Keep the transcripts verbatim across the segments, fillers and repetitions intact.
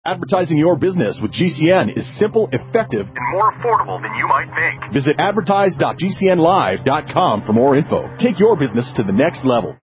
Advertising your business with G C N is simple, effective, and more affordable than you might think. Visit advertise dot g c n live dot com for more info. Take your business to the next level.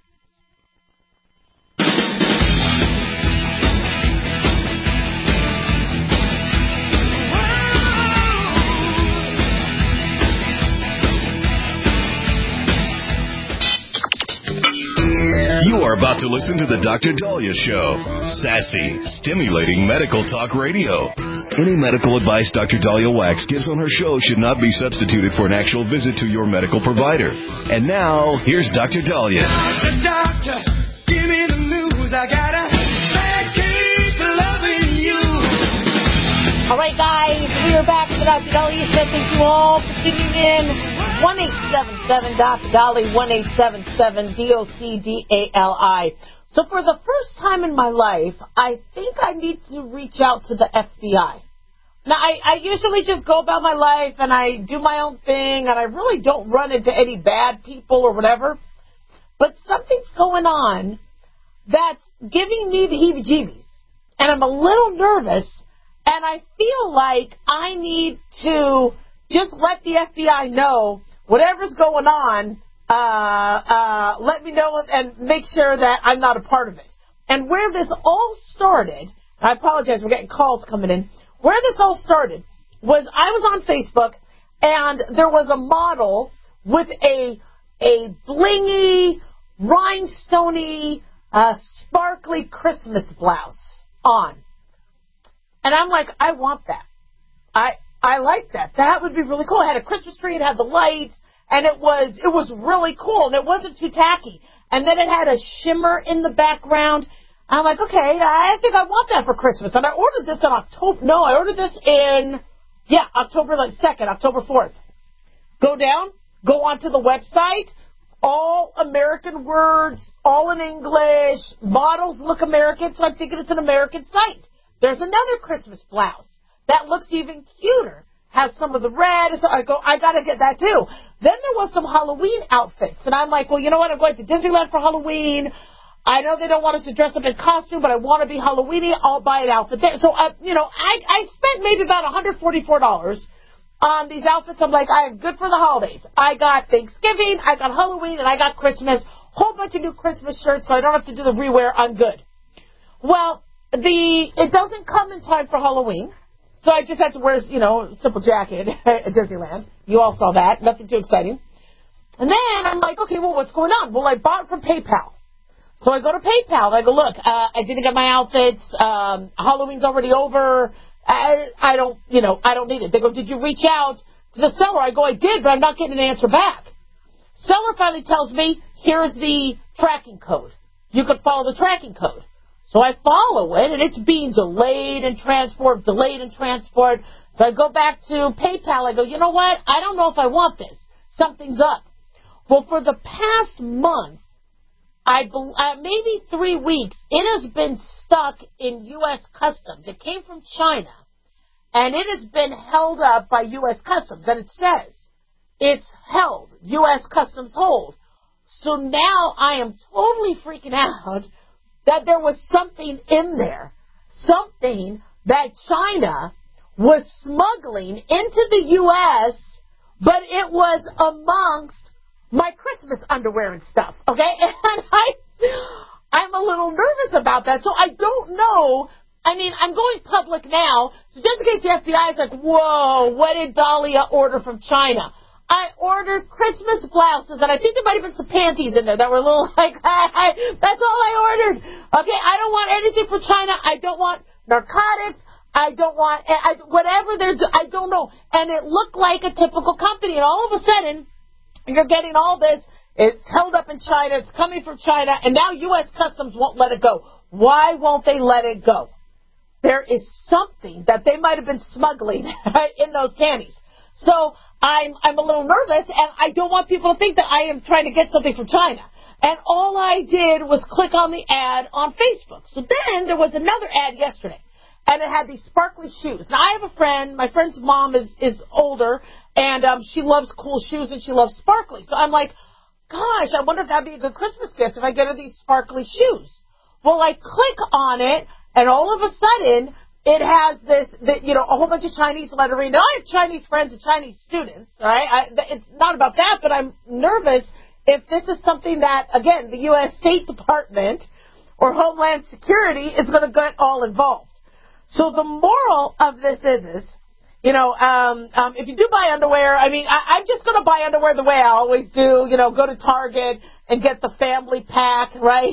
You are about to listen to the Doctor Daliah Show. Sassy, stimulating medical talk radio. Any medical advice Doctor Daliah Wax gives on her show should not be substituted for an actual visit to your medical provider. And now, here's Doctor Daliah. Doctor, doctor, give me the news. I gotta keep loving you. All right, guys, we are back to the Doctor Daliah Show. Thank you all for tuning in. one eight seven seven Doctor Daliah, one eight seven seven D O C D A L I. So for the first time in my life, I think I need to reach out to the F B I. Now, I, I usually just go about my life and I do my own thing and I really don't run into any bad people or whatever. But something's going on that's giving me the heebie-jeebies. And I'm a little nervous and I feel like I need to just let the F B I know whatever's going on, uh, uh, let me know and make sure that I'm not a part of it. And where this all started, I apologize, we're getting calls coming in. Where this all started was I was on Facebook, and there was a model with a a blingy, rhinestoney, uh, sparkly Christmas blouse on. And I'm like, I want that. I I like that. That would be really cool. It had a Christmas tree, it had the lights, and it was it was really cool, and it wasn't too tacky. And then it had a shimmer in the background. I'm like, okay, I think I want that for Christmas. And I ordered this in October. No, I ordered this in, yeah, October like second, October fourth. Go down, go onto the website, all American words, all in English, models look American, so I'm thinking it's an American site. There's another Christmas blouse that looks even cuter, has some of the red. So I go, I got to get that too. Then there was some Halloween outfits, and I'm like, well, you know what? I'm going to Disneyland for Halloween. I know they don't want us to dress up in costume, but I want to be Halloweeny. I'll buy an outfit there. So, uh, you know, I, I spent maybe about one hundred forty-four dollars on these outfits. I'm like, I'm good for the holidays. I got Thanksgiving, I got Halloween, and I got Christmas. Whole bunch of new Christmas shirts, so I don't have to do the rewear. I'm good. Well, the it doesn't come in time for Halloween, so I just had to wear, you know, a simple jacket at Disneyland. You all saw that. Nothing too exciting. And then I'm like, okay, well, what's going on? Well, I bought it from PayPal. So I go to PayPal, and I go, look, uh, I didn't get my outfits. Um, Halloween's already over. I, I don't, you know, I don't need it. They go, did you reach out to the seller? I go, I did, but I'm not getting an answer back. Seller finally tells me, here's the tracking code. You can follow the tracking code. So I follow it, and it's being delayed in transport, delayed in transport. So I go back to PayPal. I go, you know what? I don't know if I want this. Something's up. Well, for the past month, I uh, maybe three weeks, it has been stuck in U S Customs. It came from China, and it has been held up by U S Customs. And it says it's held, U S Customs hold. So now I am totally freaking out that there was something in there, something that China was smuggling into the U S, but it was amongst my Christmas underwear and stuff, okay? And I, I'm a little nervous about that, so I don't know. I mean, I'm going public now, so just in case the F B I is like, whoa, what did Daliah order from China? I ordered Christmas blouses, and I think there might have been some panties in there that were a little like, hey, that's all I ordered. Okay, I don't want anything from China. I don't want narcotics. I don't want, I, whatever they're doing, I don't know. And it looked like a typical company, and all of a sudden, you're getting all this. It's held up in China. It's coming from China. And now U S Customs won't let it go. Why won't they let it go? There is something that they might have been smuggling in those panties. So I'm I'm a little nervous, and I don't want people to think that I am trying to get something from China. And all I did was click on the ad on Facebook. So then there was another ad yesterday, and it had these sparkly shoes. Now, I have a friend. My friend's mom is, is older, and um, she loves cool shoes, and she loves sparkly. So I'm like, gosh, I wonder if that would be a good Christmas gift if I get her these sparkly shoes. Well, I click on it, and all of a sudden, it has this, the, you know, a whole bunch of Chinese lettering. Now, I have Chinese friends and Chinese students, all right? I, it's not about that, but I'm nervous if this is something that, again, the U S State Department or Homeland Security is going to get all involved. So the moral of this is, is you know, um, um, if you do buy underwear, I mean, I, I'm just going to buy underwear the way I always do, you know, go to Target and get the family pack, right?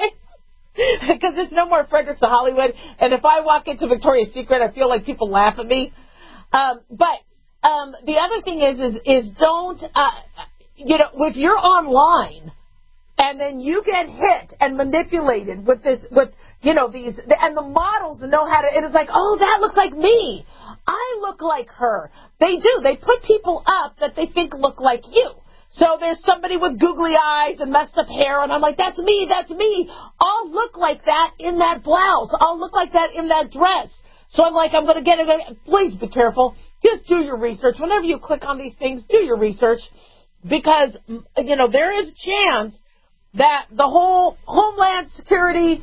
Because there's no more Fredericks of Hollywood. And if I walk into Victoria's Secret, I feel like people laugh at me. Um, but um, the other thing is, is, is don't, uh, you know, if you're online and then you get hit and manipulated with this, with, you know, these, and the models know how to, it is like, oh, that looks like me. I look like her. They do. They put people up that they think look like you. So there's somebody with googly eyes and messed up hair, and I'm like, that's me, that's me. I'll look like that in that blouse. I'll look like that in that dress. So I'm like, I'm going to get it. Please be careful. Just do your research. Whenever you click on these things, do your research. Because, you know, there is a chance that the whole Homeland Security,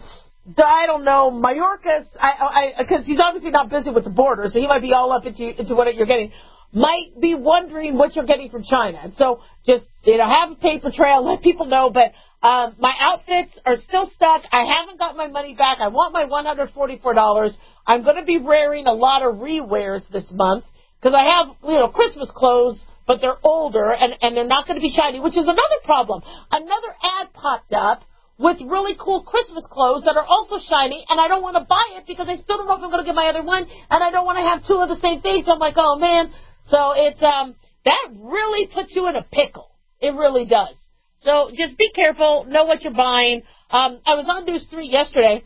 I don't know, Mayorkas, I, I, because he's obviously not busy with the border, so he might be all up into, into what you're getting, might be wondering what you're getting from China. And so just, you know, have a paper trail, let people know. But um, my outfits are still stuck. I haven't got my money back. I want my one hundred forty-four dollars. I'm going to be wearing a lot of re-wears this month because I have, you know, Christmas clothes, but they're older and, and they're not going to be shiny, which is another problem. Another ad popped up with really cool Christmas clothes that are also shiny, and I don't want to buy it because I still don't know if I'm going to get my other one, and I don't want to have two of the same thing. So I'm like, oh, man. So it's um that really puts you in a pickle. It really does. So just be careful. Know what you're buying. Um, I was on News three yesterday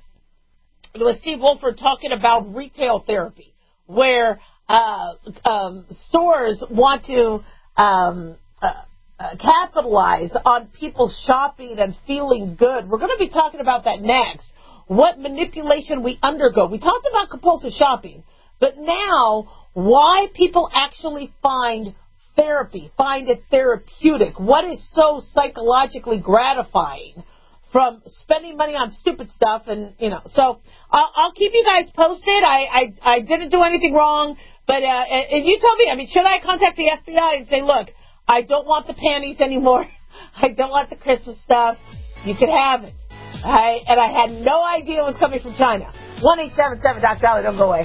with Steve Wolford talking about retail therapy, where uh, um, stores want to um, uh, uh, capitalize on people shopping and feeling good. We're going to be talking about that next. What manipulation we undergo. We talked about compulsive shopping, but now why people actually find therapy, find it therapeutic. What is so psychologically gratifying from spending money on stupid stuff? And, you know, so I'll, I'll keep you guys posted. I, I, I didn't do anything wrong, but uh, and you tell me, I mean, should I contact the F B I and say, look, I don't want the panties anymore. I don't want the Christmas stuff. You can have it. I, and I had no idea it was coming from China. one eight seven seven Doctor Dolly, don't go away.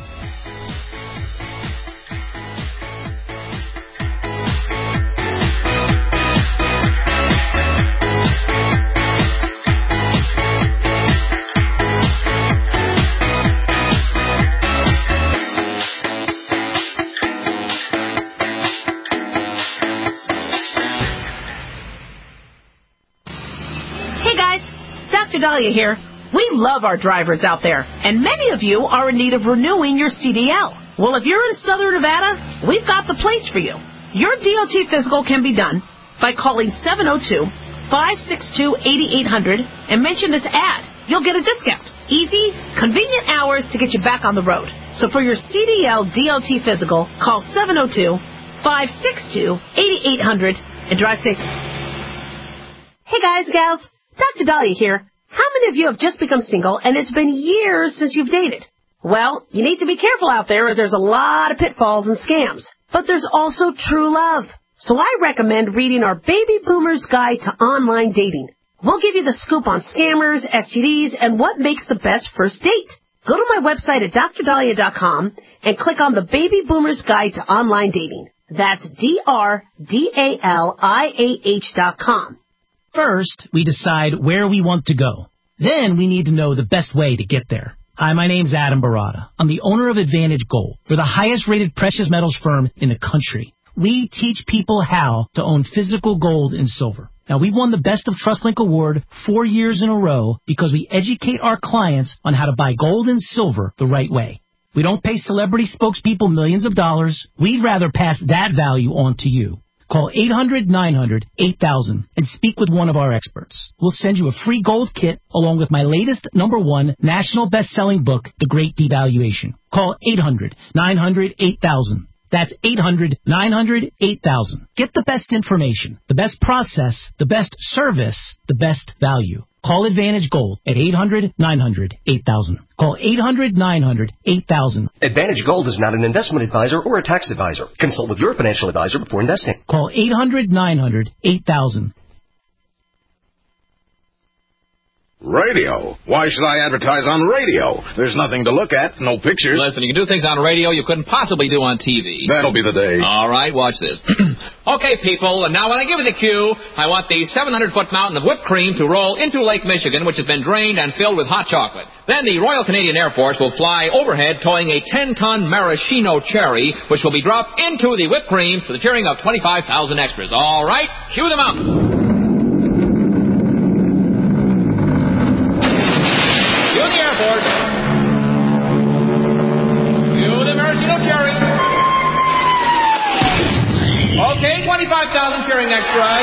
Doctor Dahlia here. We love our drivers out there, and many of you are in need of renewing your C D L. Well, if you're in Southern Nevada, we've got the place for you. Your D O T physical can be done by calling seven oh two, five six two, eight eight zero zero and mention this ad. You'll get a discount. Easy, convenient hours to get you back on the road. So for your C D L D O T physical, call seven oh two, five six two, eight eight zero zero and drive safe. Hey guys, gals, Doctor Dahlia here. How many of you have just become single and it's been years since you've dated? Well, you need to be careful out there as there's a lot of pitfalls and scams. But there's also true love. So I recommend reading our Baby Boomer's Guide to Online Dating. We'll give you the scoop on scammers, S T Ds, and what makes the best first date. Go to my website at dr dahlia dot com and click on the Baby Boomer's Guide to Online Dating. That's D R D A L I A H dot com. First, we decide where we want to go. Then we need to know the best way to get there. Hi, my name's Adam Barada. I'm the owner of Advantage Gold. We're the highest-rated precious metals firm in the country. We teach people how to own physical gold and silver. Now, we've won the Best of TrustLink Award four years in a row because we educate our clients on how to buy gold and silver the right way. We don't pay celebrity spokespeople millions of dollars. We'd rather pass that value on to you. Call eight hundred, nine hundred, eight thousand and speak with one of our experts. We'll send you a free gold kit along with my latest number one national best-selling book, The Great Devaluation. Call eight hundred, nine hundred, eight thousand. That's eight hundred, nine hundred, eight thousand. Get the best information, the best process, the best service, the best value. Call Advantage Gold at eight hundred, nine hundred, eight thousand. Call eight hundred, nine hundred, eight thousand. Advantage Gold is not an investment advisor or a tax advisor. Consult with your financial advisor before investing. Call eight hundred, nine hundred, eight thousand. Radio? Why should I advertise on radio? There's nothing to look at, no pictures. Listen, you can do things on radio you couldn't possibly do on T V. That'll be the day. All right, watch this. Okay, people, and now when I give you the cue, I want the seven hundred foot mountain of whipped cream to roll into Lake Michigan, which has been drained and filled with hot chocolate. Then the Royal Canadian Air Force will fly overhead towing a ten ton maraschino cherry, which will be dropped into the whipped cream for the cheering of twenty-five thousand extras. All right, cue the mountain. Okay, twenty-five thousand cheering extras.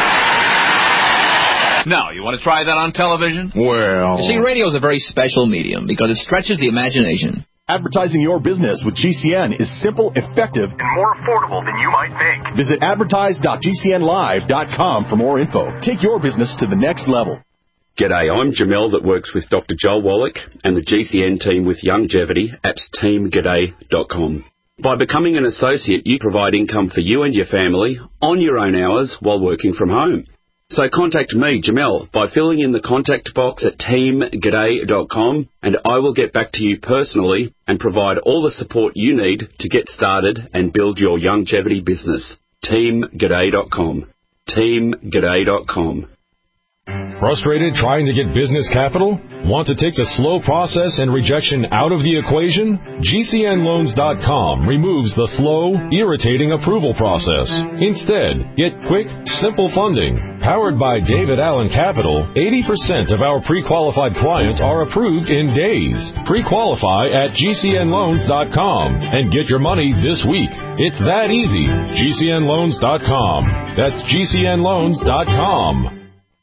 Now, you want to try that on television? Well... You see, radio is a very special medium because it stretches the imagination. Advertising your business with G C N is simple, effective, and more affordable than you might think. Visit advertise dot G C N live dot com for more info. Take your business to the next level. G'day, I'm Jamel that works with Doctor Joel Wallach and the G C N team with Youngevity at team g'day dot com. By becoming an associate, you provide income for you and your family on your own hours while working from home. So contact me, Jamel, by filling in the contact box at team g'day dot com, and I will get back to you personally and provide all the support you need to get started and build your Youngevity business. team g'day dot com. team g'day dot com. Frustrated trying to get business capital? Want to take the slow process and rejection out of the equation? G C N loans dot com removes the slow, irritating approval process. Instead, get quick, simple funding. Powered by David Allen Capital, eighty percent of our pre-qualified clients are approved in days. Pre-qualify at G C N loans dot com and get your money this week. It's that easy. G C N loans dot com. That's G C N loans dot com.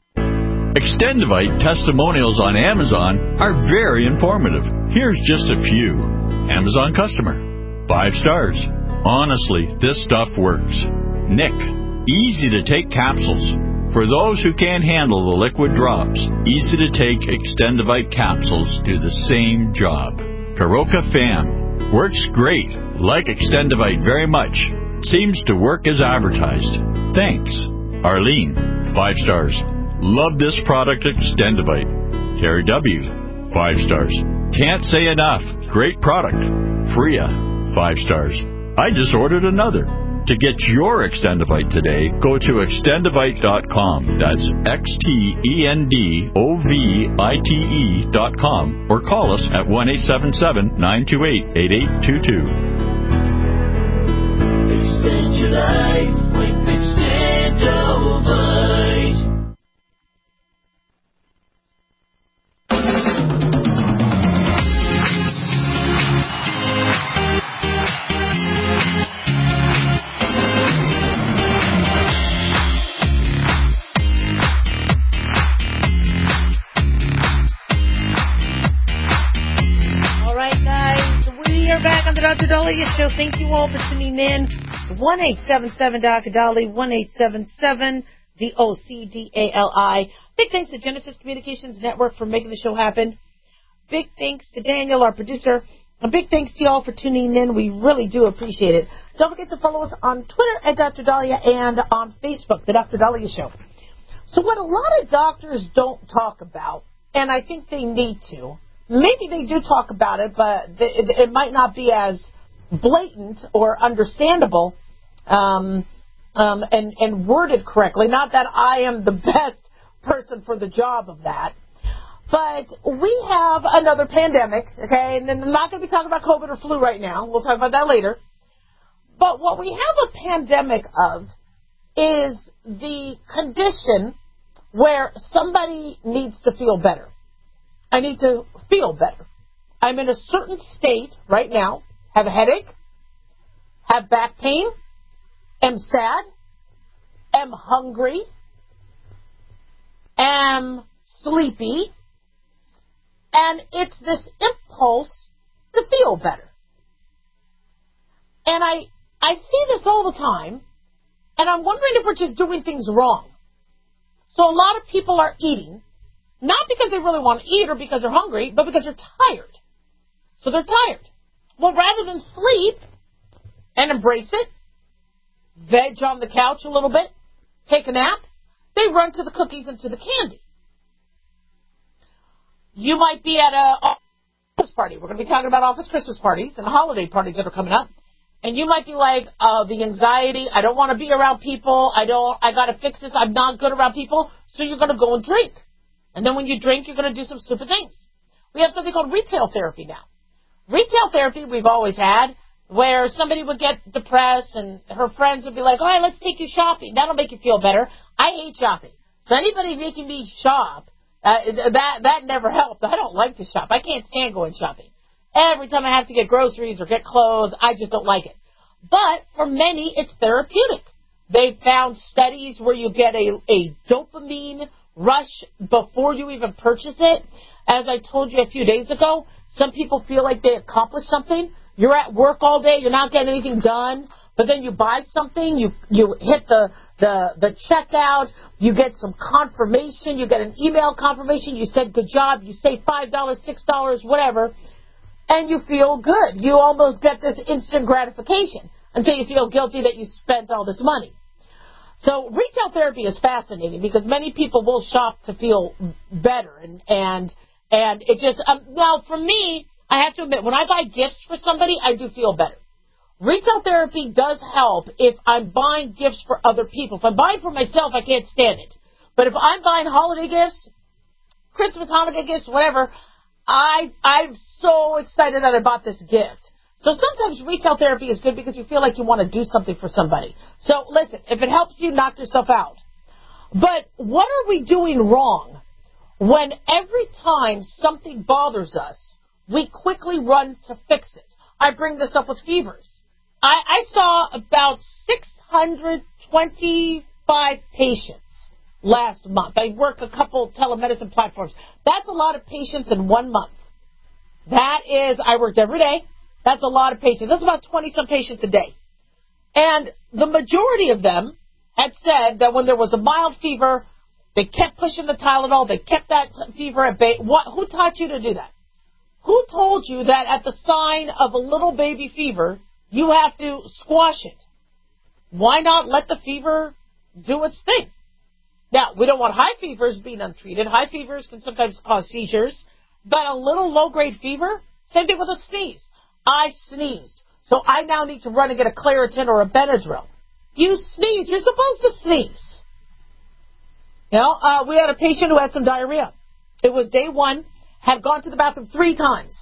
Extendivite testimonials on Amazon are very informative. Here's just a few. Amazon customer. Five stars. Honestly, this stuff works. Nick. Easy to take capsules. For those who can't handle the liquid drops, easy to take Extendivite capsules do the same job. Karoka Fam. Works great. Like Extendivite very much. Seems to work as advertised. Thanks. Arlene. Five stars. Love this product, Extendivite. Terry W. Five stars. Can't say enough. Great product. Freya. Five stars. I just ordered another. To get your Extendivite today, go to extendivite dot com. That's X T E N D O V I T E dot com. Or call us at one eight seven seven, nine two eight, eight eight two two. Extend your life with Extendivite. Back on the Doctor Dahlia Show. Thank you all for tuning in. one eight seven seven Doctor Dahlia, one eight seven seven D O C D A L I. Big thanks to Genesis Communications Network for making the show happen. Big thanks to Daniel, our producer. A big thanks to you all for tuning in. We really do appreciate it. Don't forget to follow us on Twitter at Doctor Dahlia and on Facebook, The Doctor Dahlia Show. So what a lot of doctors don't talk about, and I think they need to, maybe they do talk about it, but it might not be as blatant or understandable um, um, and, and worded correctly. Not that I am the best person for the job of that. But we have another pandemic, okay? And then I'm not going to be talking about COVID or flu right now. We'll talk about that later. But what we have a pandemic of is the condition where somebody needs to feel better. I need to feel better. I'm in a certain state right now, have a headache, have back pain, am sad, am hungry, am sleepy, and it's this impulse to feel better. And I, I see this all the time, and I'm wondering if we're just doing things wrong. So a lot of people are eating Not because they really want to eat or because they're hungry, but because they're tired. So they're tired. Well, rather than sleep and embrace it, veg on the couch a little bit, take a nap, they run to the cookies and to the candy. You might be at a office party. We're going to be talking about office Christmas parties and holiday parties that are coming up. And you might be like, uh, the anxiety, I don't want to be around people, I don't, I got to fix this, I'm not good around people, so you're going to go and drink. And then when you drink, you're going to do some stupid things. We have something called retail therapy now. Retail therapy we've always had, where somebody would get depressed and her friends would be like, all right, let's take you shopping. That'll make you feel better. I hate shopping. So anybody making me shop, uh, that that never helped. I don't like to shop. I can't stand going shopping. Every time I have to get groceries or get clothes, I just don't like it. But for many, it's therapeutic. They've found studies where you get a, a dopamine rush before you even purchase it. As I told you a few days ago, some people feel like they accomplished something. You're at work all day, you're not getting anything done, but then you buy something, you you hit the, the, the checkout, you get some confirmation, you get an email confirmation, you said good job, you save five dollars, six dollars, whatever, and you feel good. You almost get this instant gratification until you feel guilty that you spent all this money. So retail therapy is fascinating because many people will shop to feel better, and and and it just um, now for me, I have to admit, when I buy gifts for somebody, I do feel better. Retail therapy does help if I'm buying gifts for other people. If I'm buying for myself, I can't stand it. But if I'm buying holiday gifts, Christmas, Hanukkah gifts, whatever, I I'm so excited that I bought this gift. So sometimes retail therapy is good because you feel like you want to do something for somebody. So listen, if it helps you, knock yourself out. But what are we doing wrong when every time something bothers us, we quickly run to fix it? I bring this up with fevers. I, I saw about six hundred twenty-five patients last month. I work a couple telemedicine platforms. That's a lot of patients in one month. That is, I worked every day. That's a lot of patients. That's about twenty-some patients a day. And the majority of them had said that when there was a mild fever, they kept pushing the Tylenol. They kept that fever at bay. What, who taught you to do that? Who told you that at the sign of a little baby fever, you have to squash it? Why not let the fever do its thing? Now, we don't want high fevers being untreated. High fevers can sometimes cause seizures. But a little low-grade fever, same thing with a sneeze. I sneezed, so I now need to run and get a Claritin or a Benadryl. You sneeze, you're supposed to sneeze. You know, uh, we had a patient who had some diarrhea. It was day one, had gone to the bathroom three times.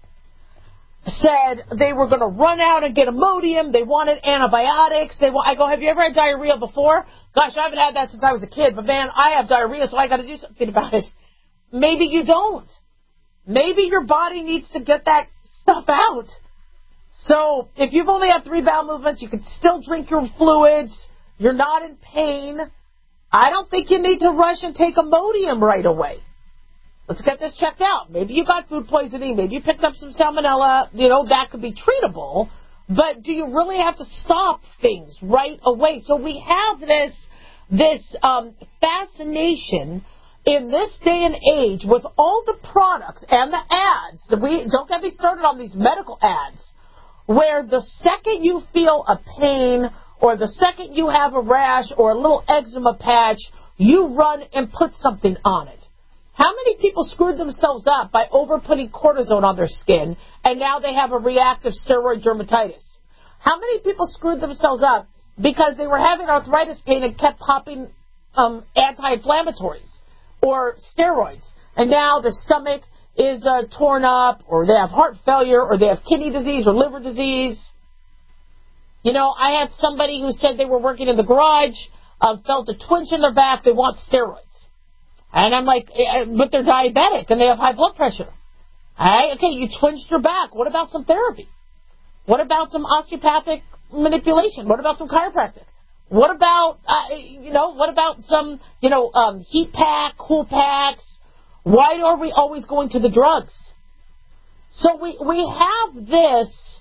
Said they were going to run out and get Imodium. They wanted antibiotics. They wa- I go, have you ever had diarrhea before? Gosh, I haven't had that since I was a kid, but man, I have diarrhea, so I got to do something about it. Maybe you don't. Maybe your body needs to get that stuff out. So if you've only had three bowel movements, you can still drink your fluids. You're not in pain. I don't think you need to rush and take Imodium right away. Let's get this checked out. Maybe you got food poisoning. Maybe you picked up some salmonella. You know, that could be treatable. But do you really have to stop things right away? So we have this, this um, fascination in this day and age with all the products and the ads. We don't get me started on these medical ads, where the second you feel a pain or the second you have a rash or a little eczema patch, you run and put something on it. How many people screwed themselves up by over putting cortisone on their skin and now they have a reactive steroid dermatitis? How many people screwed themselves up because they were having arthritis pain and kept popping um, anti-inflammatories or steroids, and now their stomach is uh, torn up, or they have heart failure, or they have kidney disease or liver disease? You know, I had somebody who said they were working in the garage, uh, felt a twinge in their back, they want steroids. And I'm like, but they're diabetic and they have high blood pressure. All right, okay, you twinged your back. What about some therapy? What about some osteopathic manipulation? What about some chiropractic? What about, uh, you know, what about some, you know, um, heat pack, cool packs? Why are we always going to the drugs? So we, we have this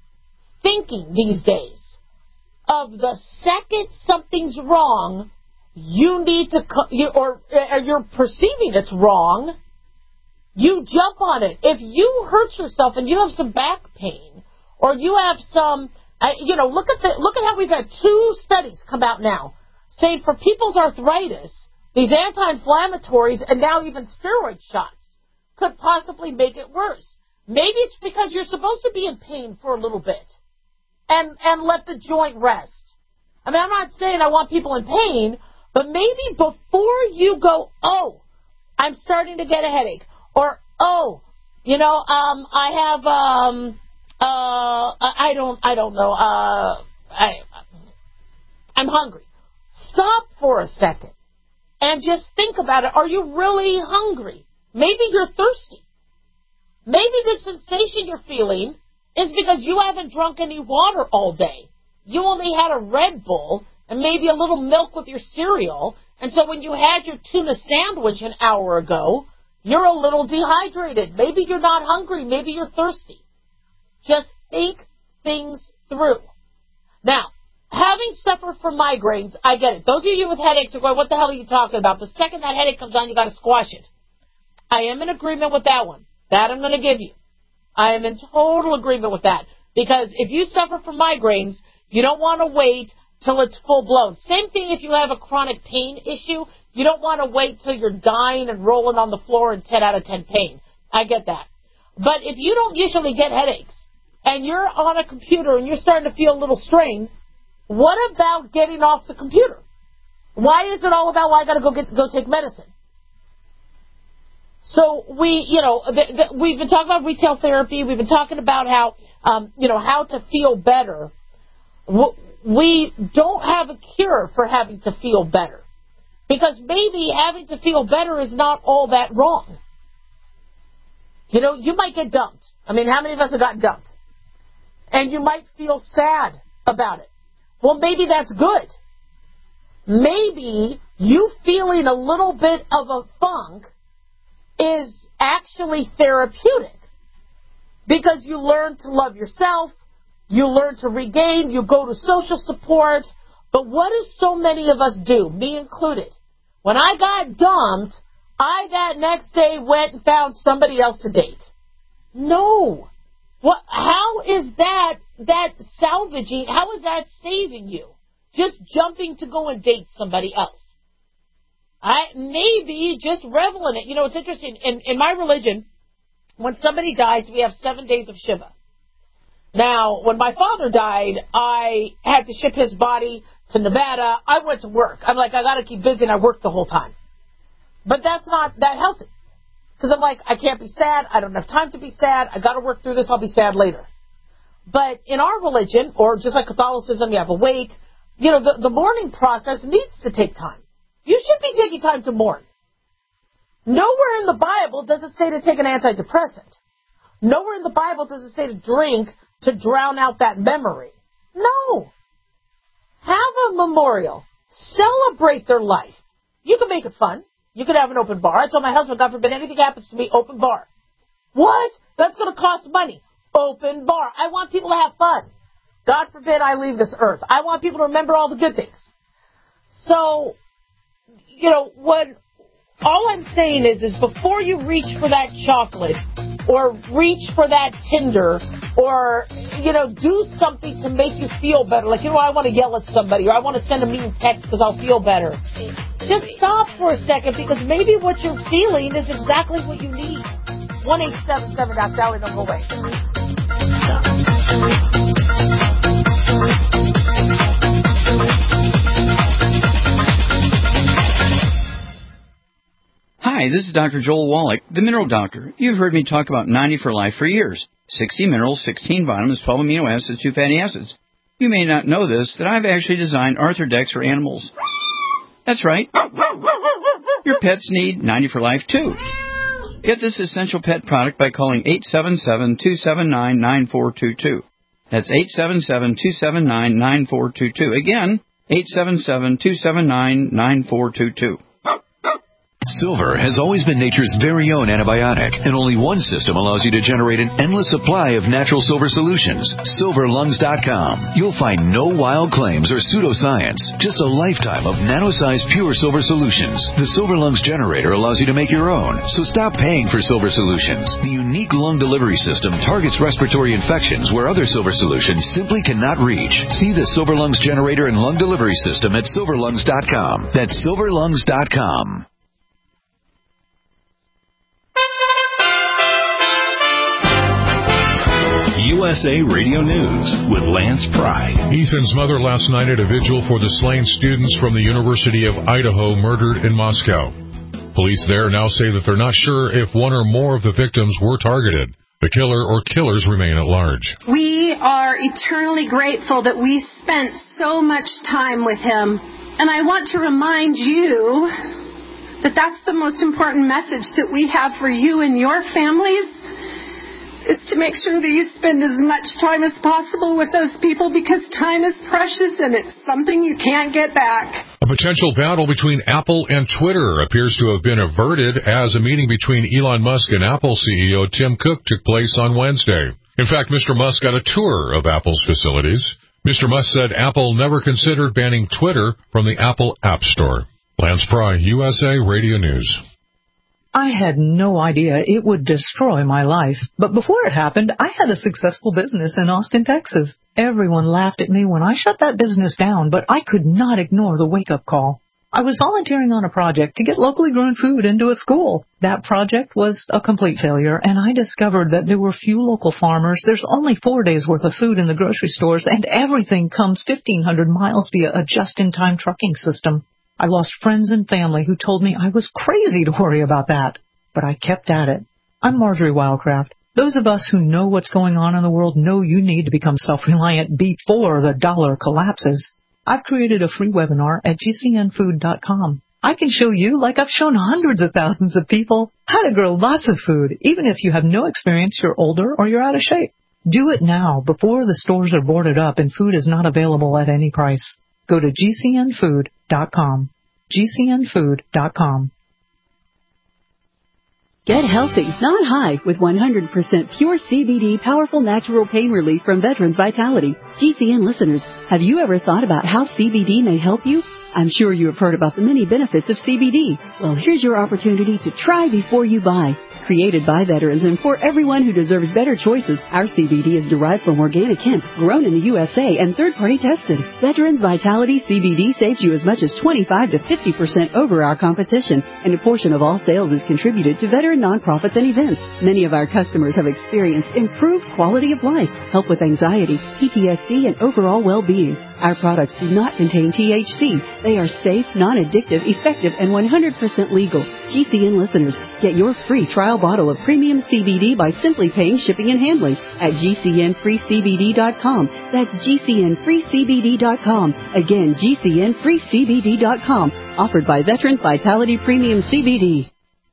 thinking these days of the second something's wrong, you need to, co- you, or uh, you're perceiving it's wrong, you jump on it. If you hurt yourself and you have some back pain, or you have some, uh, you know, look at the look at how we've had two studies come out now saying for people's arthritis, these anti-inflammatories and now even steroid shots could possibly make it worse. Maybe it's because you're supposed to be in pain for a little bit and and let the joint rest. I mean, I'm not saying I want people in pain, but maybe before you go, oh, I'm starting to get a headache, or oh, you know, um, I have, um, uh, I don't, I don't know, uh, I, I'm hungry. Stop for a second and just think about it. Are you really hungry? Maybe you're thirsty. Maybe the sensation you're feeling is because you haven't drunk any water all day. You only had a Red Bull and maybe a little milk with your cereal, and so when you had your tuna sandwich an hour ago, you're a little dehydrated. Maybe you're not hungry. Maybe you're thirsty. Just think things through. Now, having suffered from migraines, I get it. Those of you with headaches are going, what the hell are you talking about? The second that headache comes on, you got to squash it. I am in agreement with that one. That I'm going to give you. I am in total agreement with that. Because if you suffer from migraines, you don't want to wait till it's full-blown. Same thing if you have a chronic pain issue. You don't want to wait till you're dying and rolling on the floor in ten out of ten pain. I get that. But if you don't usually get headaches, and you're on a computer and you're starting to feel a little strain, what about getting off the computer? Why is it all about, well, I got to go get go take medicine? So we, you know, the, the, we've been talking about retail therapy. We've been talking about how, um, you know, how to feel better. We don't have a cure for having to feel better. Because maybe having to feel better is not all that wrong. You know, you might get dumped. I mean, how many of us have gotten dumped? And you might feel sad about it. Well, maybe that's good. Maybe you feeling a little bit of a funk is actually therapeutic. Because you learn to love yourself, you learn to regain, you go to social support. But what do so many of us do, me included? When I got dumped, I that next day went and found somebody else to date. No. What? How is that that salvaging? How is that saving you? Just jumping to go and date somebody else. I maybe just revel in it. You know, it's interesting. In, in my religion, when somebody dies, we have seven days of Shiva. Now, when my father died, I had to ship his body to Nevada. I went to work. I'm like, I got to keep busy, and I worked the whole time. But that's not that healthy. Because I'm like, I can't be sad. I don't have time to be sad. I got to work through this. I'll be sad later. But in our religion, or just like Catholicism, you have a wake. You know, the, the mourning process needs to take time. You should be taking time to mourn. Nowhere in the Bible does it say to take an antidepressant. Nowhere in the Bible does it say to drink to drown out that memory. No. Have a memorial. Celebrate their life. You can make it fun. You could have an open bar. I told my husband, God forbid anything happens to me, open bar. What? That's going to cost money. Open bar. I want people to have fun. God forbid I leave this earth. I want people to remember all the good things. So, you know, what all I'm saying is, is before you reach for that chocolate or reach for that Tinder or, you know, do something to make you feel better. Like, you know, I want to yell at somebody or I want to send a mean text because I'll feel better. Just stop for a second because maybe what you're feeling is exactly what you need. one eight seven seven Doc Dolly, don't go away. Hi, this is Doctor Joel Wallach, the Mineral Doctor. You've heard me talk about ninety for Life for years. sixty minerals, sixteen vitamins, twelve amino acids, two fatty acids. You may not know this, that I've actually designed Arthrodex for animals. That's right. Your pets need ninety for Life, too. Get this essential pet product by calling eight seven seven, two seven nine, nine four two two. That's eight seven seven, two seven nine, nine four two two. Again, eight seven seven, two seven nine, nine four two two. Silver has always been nature's very own antibiotic, and only one system allows you to generate an endless supply of natural silver solutions. silver lungs dot com. You'll find no wild claims or pseudoscience, just a lifetime of nano-sized pure silver solutions. The Silver Lungs generator allows you to make your own, so stop paying for silver solutions. The unique lung delivery system targets respiratory infections where other silver solutions simply cannot reach. See the Silver Lungs generator and lung delivery system at silver lungs dot com. That's silver lungs dot com. U S A Radio News with Lance Pry. Ethan's mother last night at a vigil for the slain students from the University of Idaho murdered in Moscow. Police there now say that they're not sure if one or more of the victims were targeted. The killer or killers remain at large. We are eternally grateful that we spent so much time with him. And I want to remind you that that's the most important message that we have for you and your families, is to make sure that you spend as much time as possible with those people, because time is precious and it's something you can't get back. A potential battle between Apple and Twitter appears to have been averted as a meeting between Elon Musk and Apple C E O Tim Cook took place on Wednesday. In fact, Mister Musk got a tour of Apple's facilities. Mister Musk said Apple never considered banning Twitter from the Apple App Store. Lance Pry, U S A Radio News. I had no idea it would destroy my life. But before it happened, I had a successful business in Austin, Texas. Everyone laughed at me when I shut that business down, but I could not ignore the wake-up call. I was volunteering on a project to get locally grown food into a school. That project was a complete failure, and I discovered that there were few local farmers. There's only four days' worth of food in the grocery stores, and everything comes fifteen hundred miles via a just-in-time trucking system. I lost friends and family who told me I was crazy to worry about that. But I kept at it. I'm Marjorie Wildcraft. Those of us who know what's going on in the world know you need to become self-reliant before the dollar collapses. I've created a free webinar at G C N food dot com. I can show you, like I've shown hundreds of thousands of people, how to grow lots of food, even if you have no experience, you're older, or you're out of shape. Do it now, before the stores are boarded up and food is not available at any price. Go to G C N food dot com. G C N food dot com. Get healthy, not high, with one hundred percent pure C B D powerful natural pain relief from Veterans Vitality. G C N listeners, have you ever thought about how C B D may help you? I'm sure you have heard about the many benefits of C B D. Well, here's your opportunity to try before you buy. Created by veterans and for everyone who deserves better choices, our C B D is derived from organic hemp, grown in the U S A and third-party tested. Veterans Vitality C B D saves you as much as twenty-five to fifty percent over our competition, and a portion of all sales is contributed to veteran nonprofits and events. Many of our customers have experienced improved quality of life, help with anxiety, P T S D, and overall well-being. Our products do not contain T H C. They are safe, non-addictive, effective, and one hundred percent legal. G C N listeners, get your free trial bottle of premium C B D by simply paying shipping and handling at G C N free C B D dot com. That's G C N free C B D dot com. Again, G C N free C B D dot com. Offered by Veterans Vitality Premium C B D.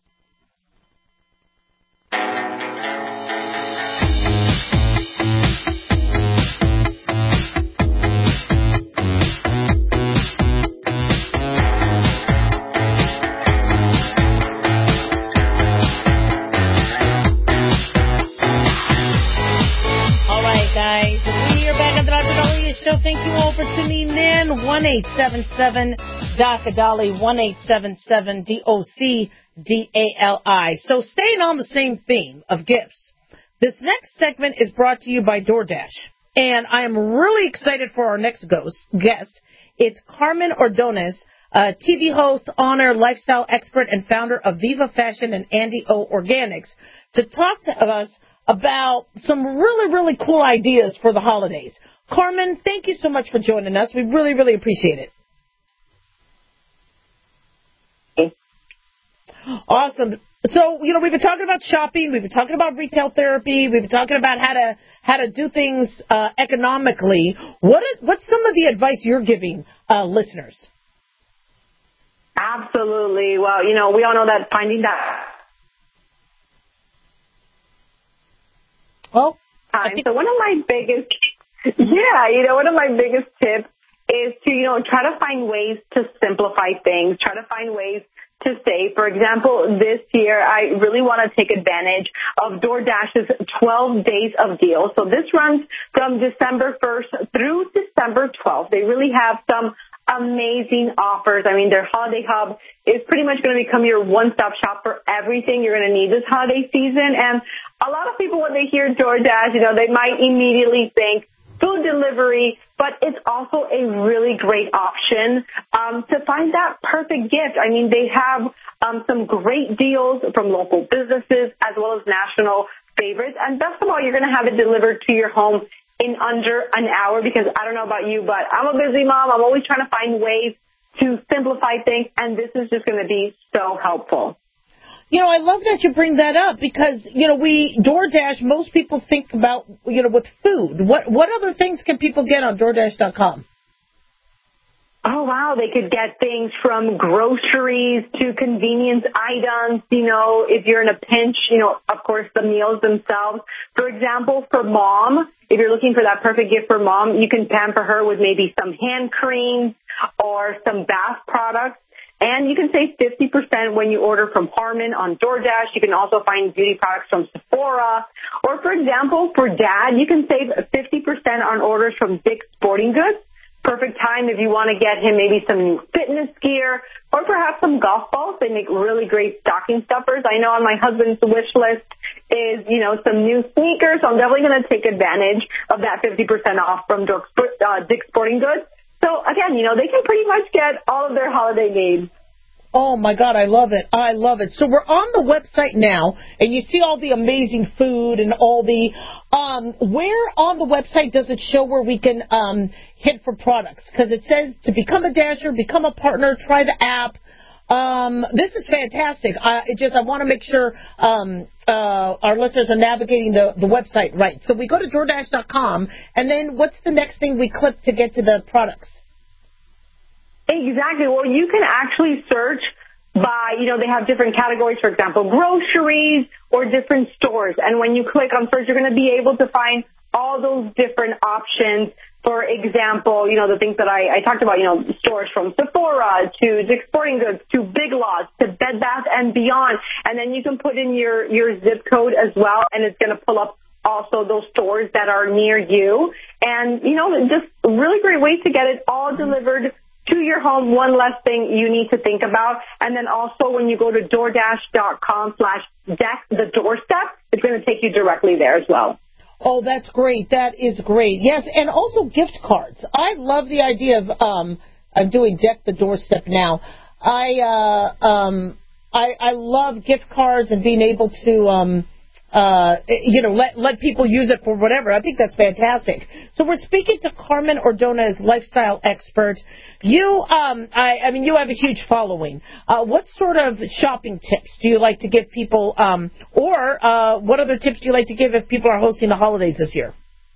Thank you all for tuning in. one eight seven seven D O C A D A L I, one eight seven seven D O C D A L I. So staying on the same theme of gifts, this next segment is brought to you by DoorDash. And I am really excited for our next ghost, guest. It's Carmen Ordonez, uh, T V host, honor, lifestyle expert, and founder of Viva Fashion and Andy O Organics, to talk to us about some really, really cool ideas for the holidays. Carmen, thank you so much for joining us. We really, really appreciate it. Awesome. So, you know, we've been talking about shopping. We've been talking about retail therapy. We've been talking about how to how to do things uh, economically. What is what's some of the advice you're giving uh, listeners? Absolutely. Well, you know, we all know that finding that. Well, time. So one of my biggest Yeah, you know, one of my biggest tips is to, you know, try to find ways to simplify things, try to find ways to save. For example, this year, I really want to take advantage of DoorDash's twelve days of deals. So this runs from December first through December twelfth. They really have some amazing offers. I mean, their holiday hub is pretty much going to become your one-stop shop for everything you're going to need this holiday season. And a lot of people, when they hear DoorDash, you know, they might immediately think food delivery, but it's also a really great option um, to find that perfect gift. I mean, they have um, some great deals from local businesses as well as national favorites. And best of all, you're going to have it delivered to your home in under an hour, because I don't know about you, but I'm a busy mom. I'm always trying to find ways to simplify things, and this is just going to be so helpful. You know, I love that you bring that up because, you know, we, DoorDash, most people think about, you know, with food. What what other things can people get on DoorDash dot com? Oh, wow. They could get things from groceries to convenience items. You know, if you're in a pinch, you know, of course, the meals themselves. For example, for mom, if you're looking for that perfect gift for mom, you can pamper her with maybe some hand cream or some bath products. And you can save fifty percent when you order from Harmon on DoorDash. You can also find beauty products from Sephora. Or, for example, for dad, you can save fifty percent on orders from Dick's Sporting Goods. Perfect time if you want to get him maybe some new fitness gear or perhaps some golf balls. They make really great stocking stuffers. I know on my husband's wish list is, you know, some new sneakers. So I'm definitely going to take advantage of that fifty percent off from Dick's Sporting Goods. So, again, you know, they can pretty much get all of their holiday needs. Oh, my God, I love it. I love it. So we're on the website now, and you see all the amazing food and all the um, – where on the website does it show where we can um, hit for products? Because it says to become a Dasher, become a partner, try the app. Um, this is fantastic. I it just I want to make sure um, uh, our listeners are navigating the, the website right. So we go to DoorDash dot com, and then what's the next thing we click to get to the products? Exactly. Well, you can actually search by, you know, they have different categories, for example, groceries or different stores. And when you click on search, you're going to be able to find all those different options. For example, you know, the things that I, I talked about, you know, stores from Sephora to Dick's Sporting Goods to Big Lots to Bed Bath and Beyond. And then you can put in your, your zip code as well, and it's going to pull up also those stores that are near you. And, you know, just really great ways to get it all delivered to your home. One less thing you need to think about. And then also when you go to DoorDash dot com slash deck the doorstep, it's going to take you directly there as well. Oh, that's great. That is great. Yes, and also gift cards. I love the idea of um of doing deck the doorstep now. I uh um I I love gift cards and being able to um uh you know let let people use it for whatever. I think that's fantastic. So we're speaking to Carmen Ordonez, lifestyle expert. You um I I mean you have a huge following. Uh what sort of shopping tips do you like to give people, um or uh what other tips do you like to give if people are hosting the holidays this year?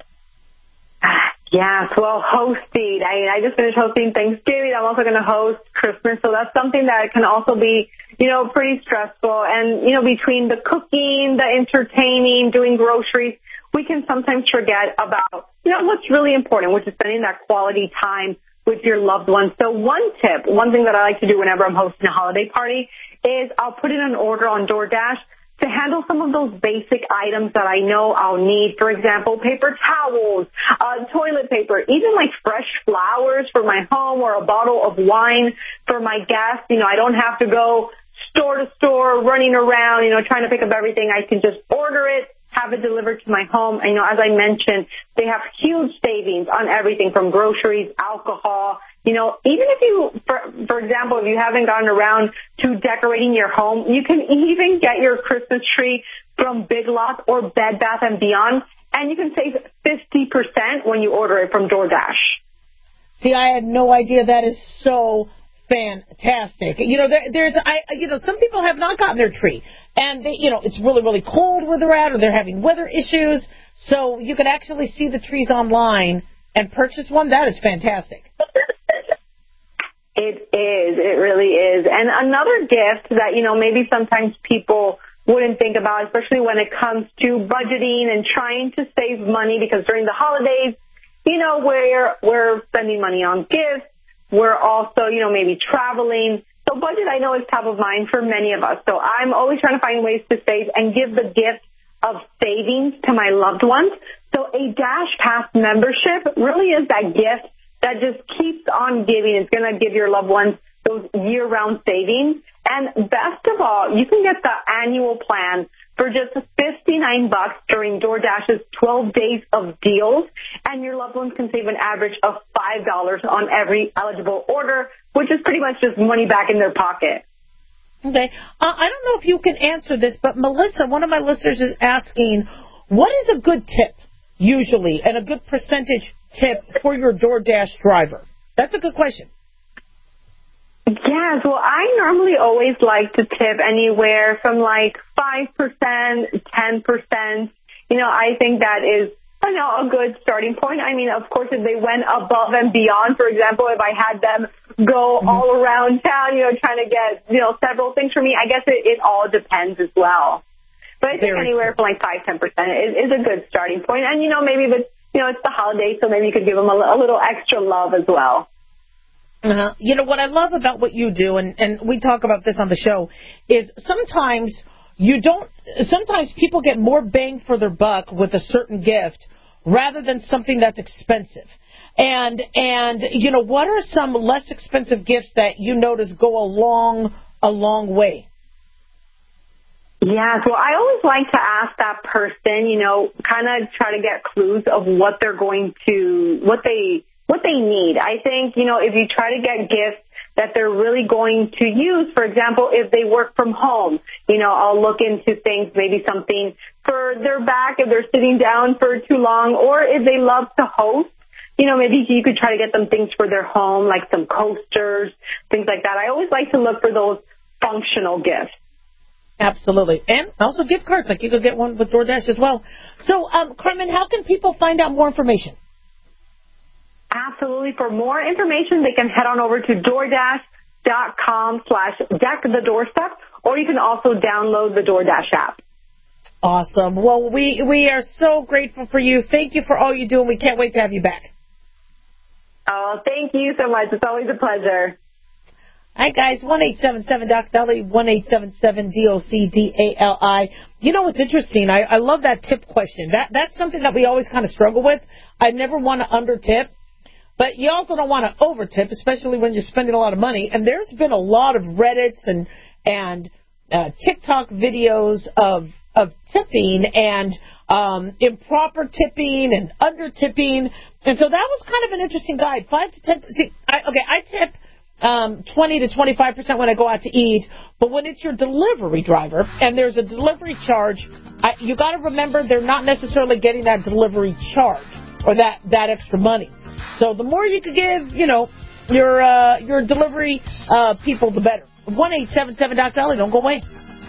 Yes, well, hosting. I mean, I just finished hosting Thanksgiving. I'm also going to host Christmas, so that's something that can also be, you know, pretty stressful. And, you know, between the cooking, the entertaining, doing groceries, we can sometimes forget about, you know, what's really important, which is spending that quality time with your loved ones. So one tip, one thing that I like to do whenever I'm hosting a holiday party is I'll put in an order on DoorDash to handle some of those basic items that I know I'll need. For example, paper towels, uh, toilet paper, even like fresh flowers for my home or a bottle of wine for my guests. You know, I don't have to go store to store, running around, you know, trying to pick up everything. I can just order it, have it delivered to my home. And, you know, as I mentioned, they have huge savings on everything from groceries, alcohol. You know, even if you, for, for example, if you haven't gotten around to decorating your home, you can even get your Christmas tree from Big Lots or Bed Bath and Beyond, and you can save fifty percent when you order it from DoorDash. See, I had no idea. That is so fantastic. You know, there, there's, I, you know, some people have not gotten their tree, and they, you know, it's really, really cold where they're at, or they're having weather issues. So you can actually see the trees online and purchase one. That is fantastic. It is. It really is. And another gift that, you know, maybe sometimes people wouldn't think about, especially when it comes to budgeting and trying to save money, because during the holidays, you know, we're, we're spending money on gifts. We're also, you know, maybe traveling. So budget, I know, is top of mind for many of us. So I'm always trying to find ways to save and give the gift of savings to my loved ones. So a Dash Pass membership really is that gift that just keeps on giving. It's going to give your loved ones those year-round savings. And best of all, you can get the annual plan for just fifty-nine bucks during DoorDash's twelve days of deals. And your loved ones can save an average of five dollars on every eligible order, which is pretty much just money back in their pocket. Okay. Uh, I don't know if you can answer this, but Melissa, one of my listeners, is asking, what is a good tip, usually, and a good percentage tip for your DoorDash driver? That's a good question. Yes, well, I normally always like to tip anywhere from like five percent, ten percent. You know, I think that is, you know, a good starting point. I mean, of course, if they went above and beyond, for example, if I had them go mm-hmm. all around town, you know, trying to get, you know, several things from me, I guess it, it all depends as well. But I think Very anywhere cool. from like five, ten percent is, is a good starting point. And, you know, maybe if it's, you know, it's the holiday, so maybe you could give them a, a little extra love as well. Uh-huh. You know, what I love about what you do, and, and we talk about this on the show, is sometimes you don't, sometimes people get more bang for their buck with a certain gift rather than something that's expensive. And, and you know, what are some less expensive gifts that you notice go a long, a long way? Yeah, so I always like to ask that person, you know, kind of try to get clues of what they're going to, what they, what they need. I think, you know, if you try to get gifts that they're really going to use, for example, if they work from home, you know, I'll look into things, maybe something for their back if they're sitting down for too long, or if they love to host, you know, maybe you could try to get them things for their home, like some coasters, things like that. I always like to look for those functional gifts. Absolutely. And also gift cards, like you could get one with DoorDash as well. So, um, Carmen, how can people find out more information? Absolutely. For more information, they can head on over to DoorDash.com slash deck the doorstep, or you can also download the DoorDash app. Awesome. Well, we, we are so grateful for you. Thank you for all you do, and we can't wait to have you back. Oh, thank you so much. It's always a pleasure. Hi, guys. one eight seven seven D O C D A L I, one eight seven seven D O C D A L I. You know what's interesting? I, I love that tip question. That That's something that we always kind of struggle with. I never want to under-tip. But you also don't want to over-tip, especially when you're spending a lot of money. And there's been a lot of Reddits and and uh, TikTok videos of of tipping and um, improper tipping and under-tipping. And so that was kind of an interesting guide. Five to ten. See, I, okay, I tip um, twenty to twenty-five percent when I go out to eat. But when it's your delivery driver and there's a delivery charge, I, you got to remember they're not necessarily getting that delivery charge or that, that extra money. So the more you could give, you know, your uh, your delivery uh, people, the better. one eight seven seven D O C D A L I. Don't go away.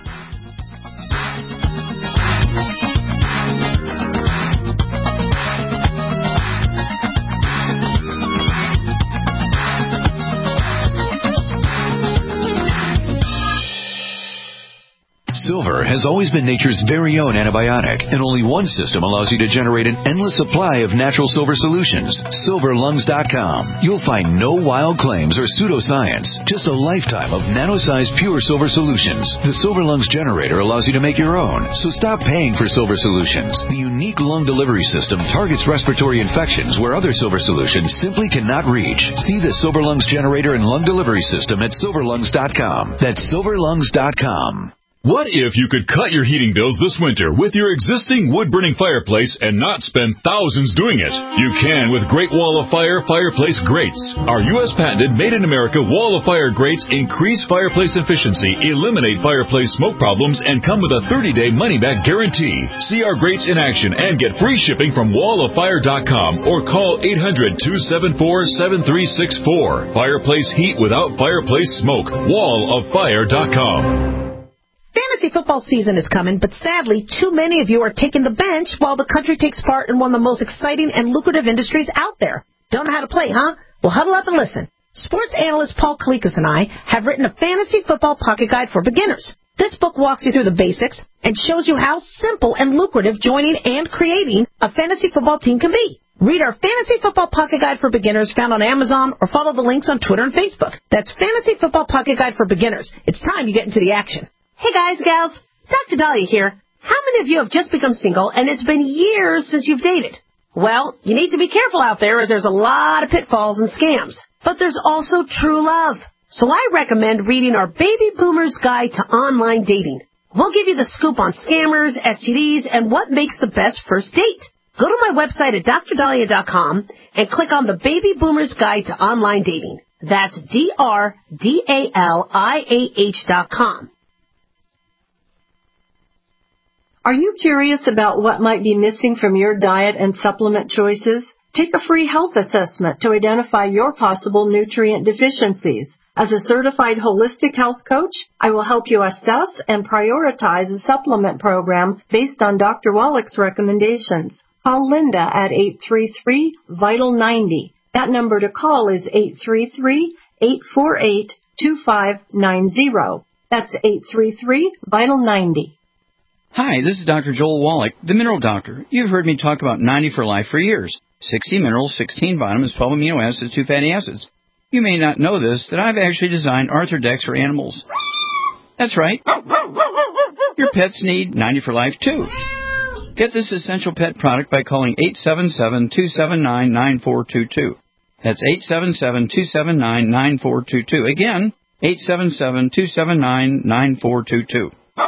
Silver has always been nature's very own antibiotic, and only one system allows you to generate an endless supply of natural silver solutions. silver lungs dot com. You'll find no wild claims or pseudoscience, just a lifetime of nano-sized pure silver solutions. The Silver Lungs generator allows you to make your own, so stop paying for silver solutions. The unique lung delivery system targets respiratory infections where other silver solutions simply cannot reach. See the Silver Lungs generator and lung delivery system at silver lungs dot com. That's silver lungs dot com. What if you could cut your heating bills this winter with your existing wood-burning fireplace and not spend thousands doing it? You can with Great Wall of Fire fireplace grates. Our U S patented made-in-America Wall of Fire grates increase fireplace efficiency, eliminate fireplace smoke problems, and come with a thirty-day money-back guarantee. See our grates in action and get free shipping from wall of fire dot com or call eight hundred, two seven four, seven three six four. Fireplace heat without fireplace smoke. wall of fire dot com. Fantasy football season is coming, but sadly, too many of you are taking the bench while the country takes part in one of the most exciting and lucrative industries out there. Don't know how to play, huh? Well, huddle up and listen. Sports analyst Paul Kalikas and I have written a fantasy football pocket guide for beginners. This book walks you through the basics and shows you how simple and lucrative joining and creating a fantasy football team can be. Read our Fantasy Football Pocket Guide for Beginners found on Amazon or follow the links on Twitter and Facebook. That's Fantasy Football Pocket Guide for Beginners. It's time you get into the action. Hey guys, gals, Doctor Dahlia here. How many of you have just become single and it's been years since you've dated? Well, you need to be careful out there as there's a lot of pitfalls and scams. But there's also true love. So I recommend reading our Baby Boomer's Guide to Online Dating. We'll give you the scoop on scammers, S T Ds, and what makes the best first date. Go to my website at dr dahlia dot com and click on the Baby Boomer's Guide to Online Dating. That's D R D A L I A H dot com. Are you curious about what might be missing from your diet and supplement choices? Take a free health assessment to identify your possible nutrient deficiencies. As a certified holistic health coach, I will help you assess and prioritize a supplement program based on Doctor Wallach's recommendations. Call Linda at eight three three, vital ninety. That number to call is eight three three, eight four eight, two five nine zero. That's eight three three, vital ninety. Hi, this is Doctor Joel Wallach, the Mineral Doctor. You've heard me talk about ninety for Life for years. sixty minerals, sixteen vitamins, twelve amino acids, two fatty acids. You may not know this, that I've actually designed Arthrodex for animals. That's right. Your pets need ninety for Life, too. Get this essential pet product by calling eight seven seven, two seven nine, nine four two two. That's eight seven seven, two seven nine, nine four two two. Again, eight seven seven, two seven nine, nine four two two.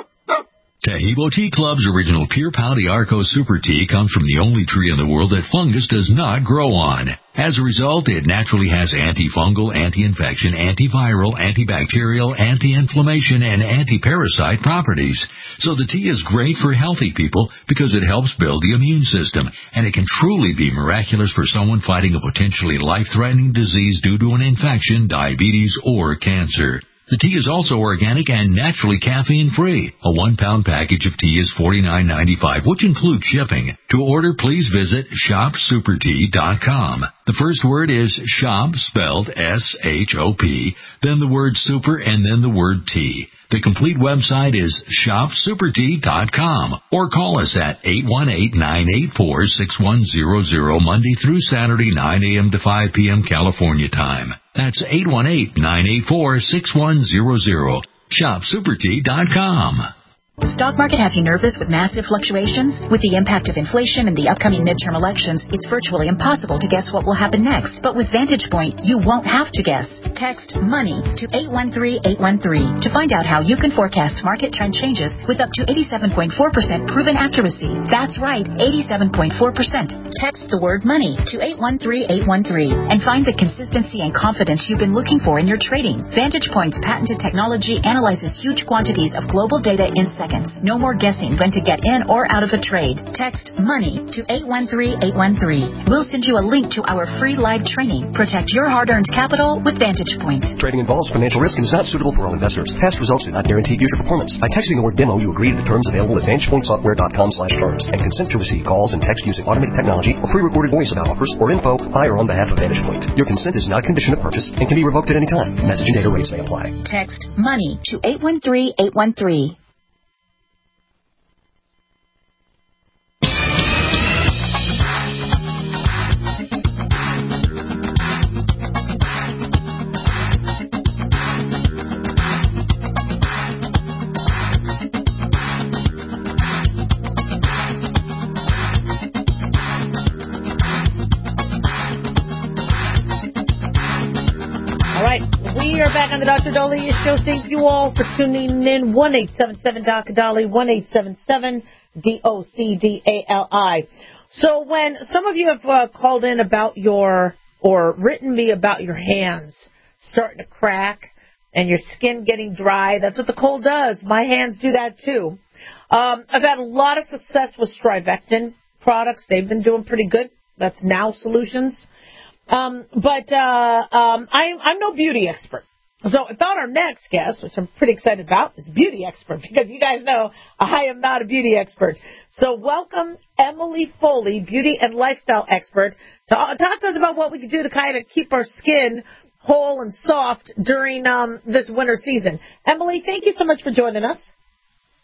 Tahibo Tea Club's original Pure Pau d'Arco Super Tea comes from the only tree in the world that fungus does not grow on. As a result, it naturally has antifungal, anti-infection, antiviral, antibacterial, anti-inflammation, and anti-parasite properties. So the tea is great for healthy people because it helps build the immune system, and it can truly be miraculous for someone fighting a potentially life-threatening disease due to an infection, diabetes, or cancer. The tea is also organic and naturally caffeine-free. A one-pound package of tea is forty-nine ninety-five, which includes shipping. To order, please visit shop super tea dot com. The first word is shop, spelled S H O P, then the word super, and then the word tea. The complete website is shop super tea dot com, or call us at eight one eight, nine eight four, six one zero zero, Monday through Saturday, nine a.m. to five p.m. California time. That's eight one eight, nine eight four, six one zero zero. shop super tea dot com. Stock market have you nervous with massive fluctuations? With the impact of inflation and the upcoming midterm elections, it's virtually impossible to guess what will happen next. But with Vantage Point, you won't have to guess. Text MONEY to eight one three, eight one three to find out how you can forecast market trend changes with up to eighty-seven point four percent proven accuracy. That's right, eighty-seven point four percent. Text the word MONEY to eight one three, eight one three and find the consistency and confidence you've been looking for in your trading. Vantage Point's patented technology analyzes huge quantities of global data in seconds. No more guessing when to get in or out of a trade. Text MONEY to eight one three, eight one three. We'll send you a link to our free live training. Protect your hard-earned capital with Vantage Point. Trading involves financial risk and is not suitable for all investors. Past results do not guarantee future performance. By texting the word demo, you agree to the terms available at vantage point software dot com slash terms and consent to receive calls and text using automated technology or pre-recorded voice about offers or info by or on behalf of Vantage Point. Your consent is not a condition of purchase and can be revoked at any time. Message and data rates may apply. Text MONEY to eight one three, eight one three. We are back on the Doctor Dahlia Show. Thank you all for tuning in. one eight seven seven D O C Dali, one eight seven seven D O C D A L I. So when some of you have uh, called in about your, or written me about your hands starting to crack and your skin getting dry, that's what the cold does. My hands do that too. Um, I've had a lot of success with Strivectin products. They've been doing pretty good. That's Now Solutions. Um, but uh, um, I, I'm no beauty expert. So I thought our next guest, which I'm pretty excited about, is a beauty expert, because you guys know I am not a beauty expert. So welcome Emily Foley, beauty and lifestyle expert, to uh, talk to us about what we can do to kind of keep our skin whole and soft during um, this winter season. Emily, thank you so much for joining us.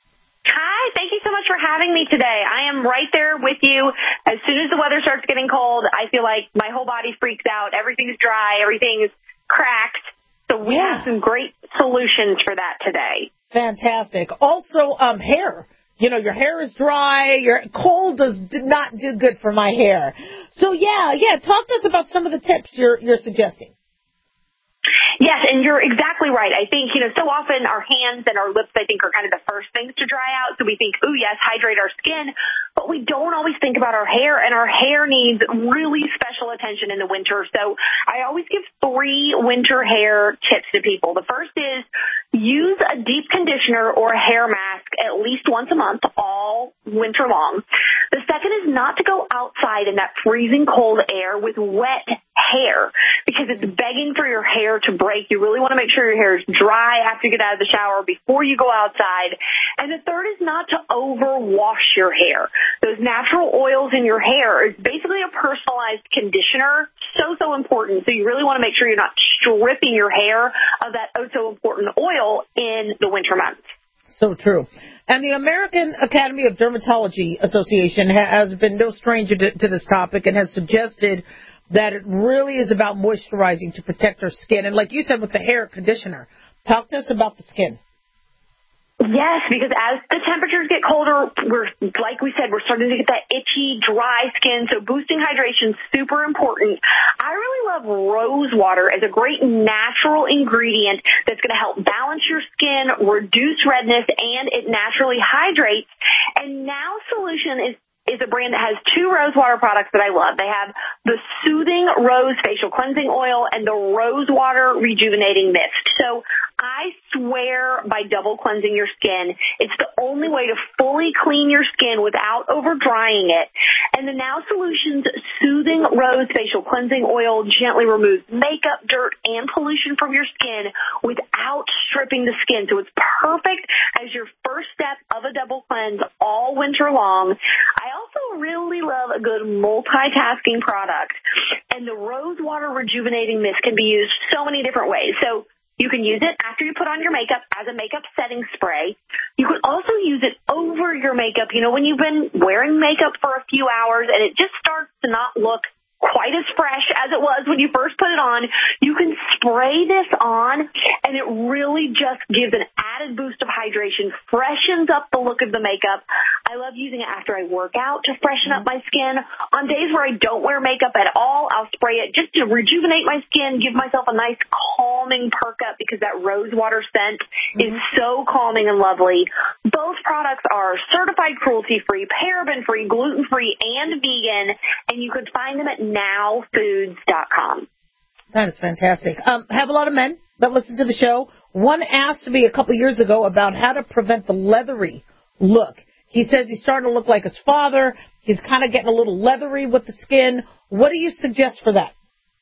Hi, thank you so much for having me today. I am right there with you. As soon as the weather starts getting cold, I feel like my whole body freaks out. Everything's dry. Everything's cracked. So we Yeah. have some great solutions for that today. Fantastic. Also, um, hair. You know, your hair is dry. Your cold does did not do good for my hair. So yeah, yeah. Talk to us about some of the tips you're you're suggesting. Yes, and you're exactly right. I think, you know, so often our hands and our lips, I think, are kind of the first things to dry out. So we think, oh, yes, hydrate our skin. But we don't always think about our hair, and our hair needs really special attention in the winter. So I always give three winter hair tips to people. The first is use a deep conditioner or a hair mask at least once a month all winter long. The second is not to go outside in that freezing cold air with wet hair because it's begging for your hair to break. You really want to make sure your hair is dry after you get out of the shower before you go outside. And the third is not to overwash your hair. Those natural oils in your hair is basically a personalized conditioner. So, so important. So you really want to make sure you're not stripping your hair of that oh so important oil in the winter months. So true. And the American Academy of Dermatology Association has been no stranger to, to this topic and has suggested that it really is about moisturizing to protect our skin. And like you said with the hair conditioner, talk to us about the skin. Yes, because as the temperatures get colder, we're, like we said, we're starting to get that itchy, dry skin. So boosting hydration is super important. I really love rose water as a great natural ingredient that's going to help balance your skin, reduce redness, and it naturally hydrates. And Now Solution is is a brand that has two rose water products that I love. They have the Soothing Rose Facial Cleansing Oil and the Rose Water Rejuvenating Mist. So I swear by double cleansing your skin. It's the only way to fully clean your skin without over drying it. And the Now Solutions Soothing Rose Facial Cleansing Oil gently removes makeup, dirt, and pollution from your skin without stripping the skin. So it's perfect as your first step of a double cleanse all winter long. I also really love a good multitasking product. And the Rose Water Rejuvenating Mist can be used so many different ways. So you can use it after you put on your makeup as a makeup setting spray. You can also use it over your makeup. You know, when you've been wearing makeup for a few hours and it just starts to not look quite as fresh as it was when you first put it on, you can spray this on, and it really just gives an added boost of hydration, freshens up the look of the makeup. I love using it after I work out to freshen up my skin. On days where I don't wear makeup at all, I'll spray it just to rejuvenate my skin, give myself a nice calming perk up because that rose water scent mm-hmm. is so calming and lovely. Both products are certified cruelty-free, paraben-free, gluten-free, and vegan, and you can find them at now foods dot com. That is fantastic. Um, I have a lot of men that listen to the show. One asked me a couple years ago about how to prevent the leathery look. He says he's starting to look like his father. He's kind of getting a little leathery with the skin. What do you suggest for that?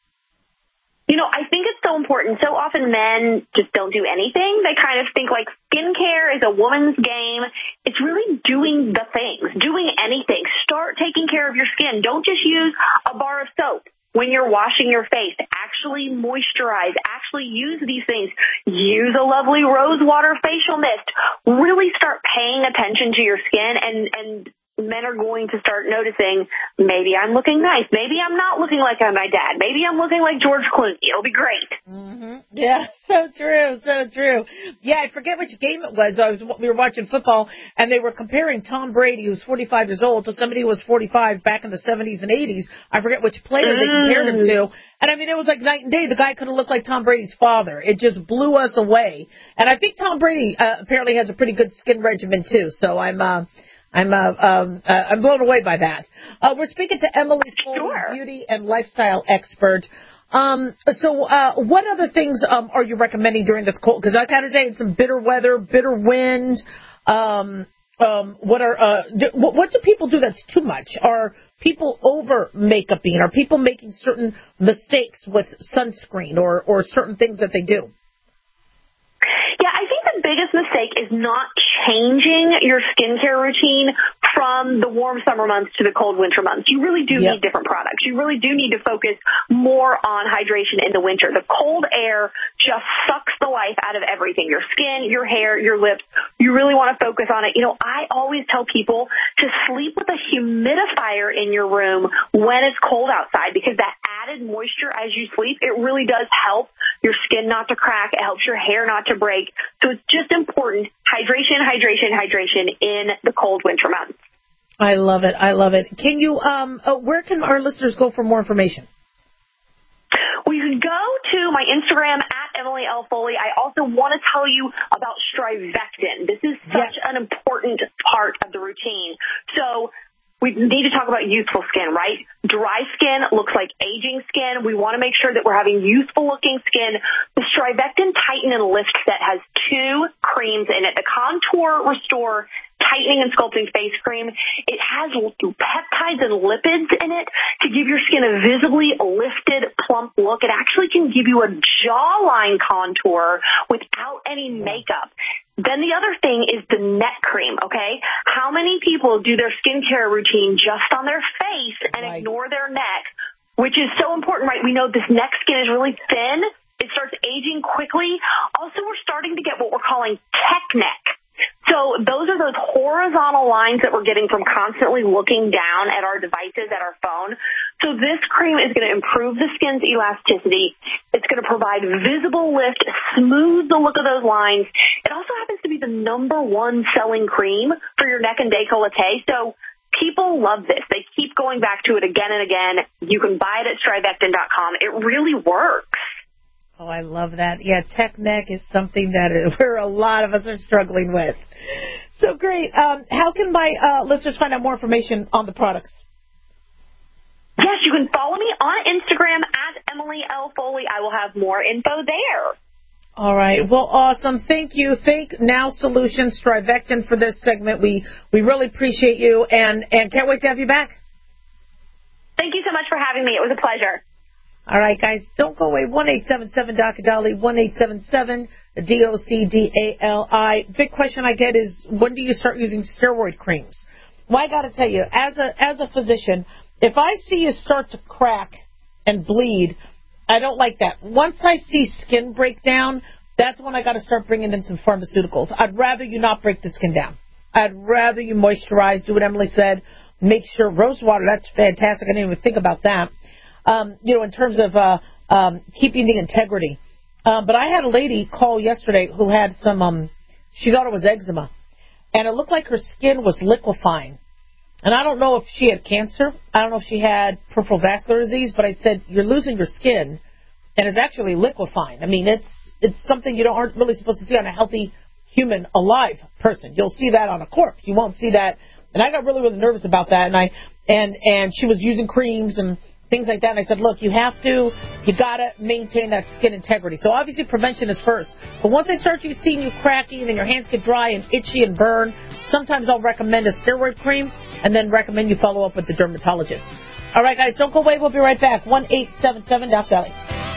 You know, I think it's so important. So often men just don't do anything. They kind of think like skincare is a woman's game. It's really doing the things, doing anything. Start taking care of your skin. Don't just use a bar of soap when you're washing your face. Actually moisturize. Actually use these things. Use a lovely rose water facial mist. Really start paying attention to your skin, and, and men are going to start noticing, maybe I'm looking nice. Maybe I'm not looking like my dad. Maybe I'm looking like George Clooney. It'll be great. Mm-hmm. Yeah, so true, so true. Yeah, I forget which game it was. I was we were watching football, and they were comparing Tom Brady, who's forty-five years old, to somebody who was forty-five back in the seventies and eighties. I forget which player they compared him to. And, I mean, it was like night and day. The guy could have looked like Tom Brady's father. It just blew us away. And I think Tom Brady uh, apparently has a pretty good skin regimen, too. So I'm... uh I'm uh, um, uh, I'm blown away by that. Uh, we're speaking to Emily Foley, sure. beauty and lifestyle expert. Um, so uh, what other things um, are you recommending during this cold? Because I kind of say it's some bitter weather, bitter wind. Um, um, what are uh, do, what, what do people do that's too much? Are people over makeuping? Are people making certain mistakes with sunscreen or, or certain things that they do? Yeah, I think the biggest mistake is not changing your skincare routine from the warm summer months to the cold winter months. You really do Yep. need different products. You really do need to focus more on hydration in the winter. The cold air just sucks the life out of everything, your skin, your hair, your lips. You really want to focus on it. You know, I always tell people to sleep with a humidifier in your room when it's cold outside, because that added moisture as you sleep, it really does help your skin not to crack. It helps your hair not to break. So it's just important. Hydration, hydration, hydration in the cold winter months. I love it. I love it. Can you, um, uh, where can our listeners go for more information? Well, you can go to my Instagram at Emily L. Foley. I also want to tell you about Strivectin. This is such yes. an important part of the routine. So we need to talk about youthful skin, right? Dry skin looks like aging skin. We want to make sure that we're having youthful-looking skin. The Strivectin Tighten and Lift set has two creams in it. The Contour Restore Tightening and Sculpting Face Cream. It has peptides and lipids in it to give your skin a visibly lifted, plump look. It actually can give you a jawline contour without any makeup. Then the other thing is the neck cream, okay? How many people do their skincare routine just on their face and right. ignore their neck, which is so important, right? We know this neck skin is really thin. It starts aging quickly. Also, we're starting to get what we're calling tech neck. So those are those horizontal lines that we're getting from constantly looking down at our devices, at our phone. So this cream is going to improve the skin's elasticity. It's going to provide visible lift, smooth the look of those lines. It also happens to be the number one selling cream for your neck and décolleté. So people love this. They keep going back to it again and again. You can buy it at Strivectin dot com. It really works. Oh, I love that. Yeah, tech neck is something that where a lot of us are struggling with. So great. Um, how can my uh, listeners find out more information on the products? Yes, you can follow me on Instagram at Emily L. Foley. I will have more info there. All right. Well, awesome. Thank you. Thank Now Solutions, Strivectin, for this segment. We we really appreciate you, and, and can't wait to have you back. Thank you so much for having me. It was a pleasure. All right, guys, don't go away. one eight seven seven D O C Dolly, one eight seven seven D O C D A L I. Big question I get is, when do you start using steroid creams? Well, I got to tell you, as a as a physician, if I see you start to crack and bleed, I don't like that. Once I see skin break down, that's when I got to start bringing in some pharmaceuticals. I'd rather you not break the skin down. I'd rather you moisturize, do what Emily said, make sure rose water, that's fantastic. I didn't even think about that. Um, you know, in terms of uh, um, keeping the integrity. Um, but I had a lady call yesterday who had some, um, she thought it was eczema. And it looked like her skin was liquefying. And I don't know if she had cancer. I don't know if she had peripheral vascular disease. But I said, you're losing your skin, and it's actually liquefying. I mean, it's it's something you don't, aren't really supposed to see on a healthy human, alive person. You'll see that on a corpse. You won't see that. And I got really, really nervous about that. And I and and she was using creams and things like that. And I said, look, you have to, you got to maintain that skin integrity. So obviously prevention is first. But once I start you seeing you cracking and your hands get dry and itchy and burn, sometimes I'll recommend a steroid cream and then recommend you follow up with the dermatologist. All right, guys, don't go away. We'll be right back. one eight seven seven D O C Dolly.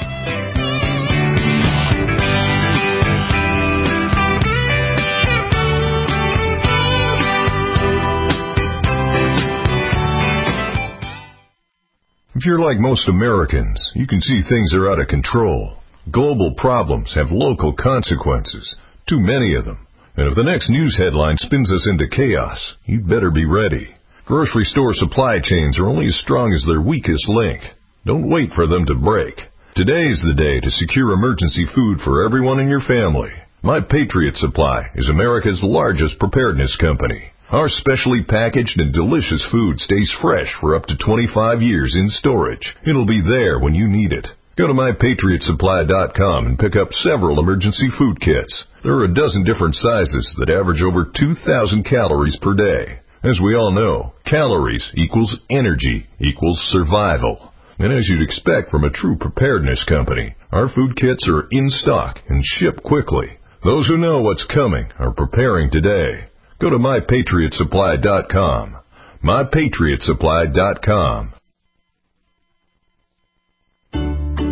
If you're like most Americans, you can see things are out of control. Global problems have local consequences, too many of them. And if the next news headline spins us into chaos, you'd better be ready. Grocery store supply chains are only as strong as their weakest link. Don't wait for them to break. Today's the day to secure emergency food for everyone in your family. My Patriot Supply is America's largest preparedness company. Our specially packaged and delicious food stays fresh for up to twenty-five years in storage. It'll be there when you need it. Go to my patriot supply dot com and pick up several emergency food kits. There are a dozen different sizes that average over two thousand calories per day. As we all know, calories equals energy equals survival. And as you'd expect from a true preparedness company, our food kits are in stock and ship quickly. Those who know what's coming are preparing today. Go to my patriot supply dot com. my patriot supply dot com.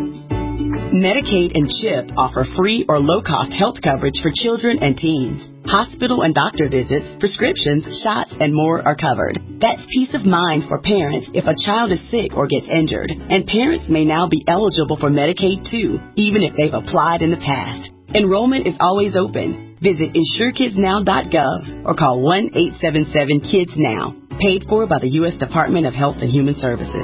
Medicaid and CHIP offer free or low-cost health coverage for children and teens. Hospital and doctor visits, prescriptions, shots, and more are covered. That's peace of mind for parents if a child is sick or gets injured. And parents may now be eligible for Medicaid too, even if they've applied in the past. Enrollment is always open. Visit insure kids now dot gov or call one eight seven seven kids now. Paid for by the U S Department of Health and Human Services.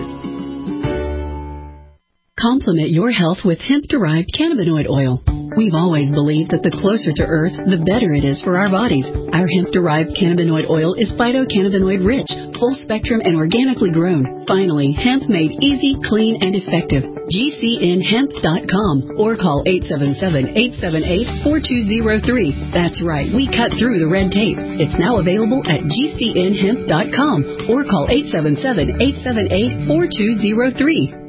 Complement your health with hemp-derived cannabinoid oil. We've always believed that the closer to Earth, the better it is for our bodies. Our hemp-derived cannabinoid oil is phytocannabinoid rich, full spectrum, and organically grown. Finally, hemp made easy, clean, and effective. G C N hemp dot com or call eight seven seven, eight seven eight, four two zero three. That's right, we cut through the red tape. It's now available at G C N hemp dot com or call eight seven seven, eight seven eight, four two zero three.